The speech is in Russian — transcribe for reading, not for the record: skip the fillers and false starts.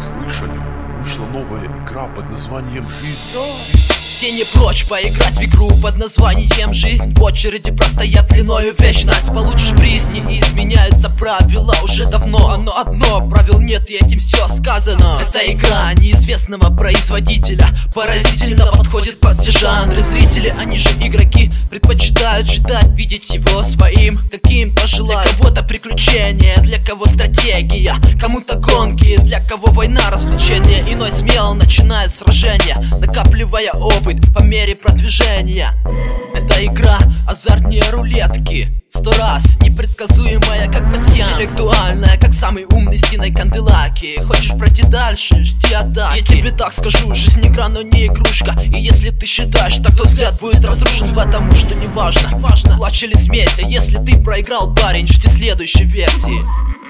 Слышали? Вышла новая игра под названием «Жизнь». Все не прочь поиграть в игру под названием «Жизнь». В очереди простоят длиною вечность. Получишь приз, не изменяются правила уже давно. Оно одно, правил нет, и этим все сказано. Это игра неизвестного производителя, поразительно подходит под все жанры. Зрители, они же игроки, предпочитают читать, видеть его своим, каким пожелают. Для кого-то приключения, для кого стратегия, кому-то гонки, для кого война, развлечения. Иной смело начинает сражение, накапливая опыт по мере продвижения. Это игра азартнее рулетки, 100 раз непредсказуемая, как пасьянс, интеллектуальная, как самый умный Стиной Канделаки. Хочешь пройти дальше, жди атаки. Я тебе так скажу, жизнь игра, но не игрушка. И если ты считаешь, так твой взгляд будет разрушен, потому что неважно, плачь или смейся. Если ты проиграл, парень, жди следующей версии.